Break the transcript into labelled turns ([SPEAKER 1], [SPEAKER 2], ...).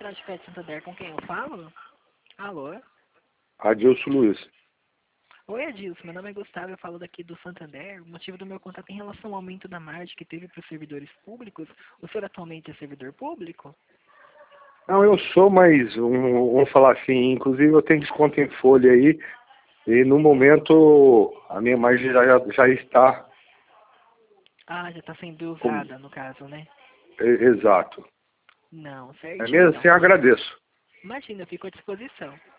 [SPEAKER 1] tarde, Fed Santander, com quem eu falo? Alô?
[SPEAKER 2] Adilson Luiz.
[SPEAKER 1] Oi, Adilson, meu nome é Gustavo, eu falo daqui do Santander. O motivo do meu contato é em relação ao aumento da margem que teve para os servidores públicos. O senhor atualmente é servidor público?
[SPEAKER 2] Não, eu sou, mas vamos falar assim, inclusive eu tenho desconto em folha aí, e no momento a minha margem já está.
[SPEAKER 1] Ah, já está sendo usada, no caso, né?
[SPEAKER 2] Exato.
[SPEAKER 1] Não,
[SPEAKER 2] É
[SPEAKER 1] certinho,
[SPEAKER 2] mesmo
[SPEAKER 1] então.
[SPEAKER 2] assim, eu agradeço.
[SPEAKER 1] Imagina, eu fico à disposição.